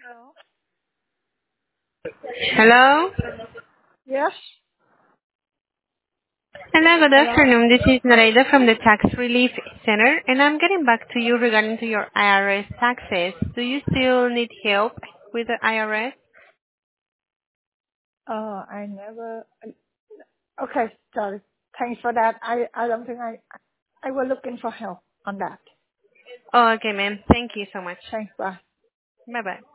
Hello. Hello? Yes. Hello, good Hello. afternoon. This is Nareda from the Tax Relief Center, and I'm getting back to you regarding to your IRS taxes. Do you still need help with the IRS? I never. Okay. Sorry. Thanks for that. I don't think I was looking for help on that. Oh, okay, ma'am. Thank you so much. Thanks. Bye. Bye-bye.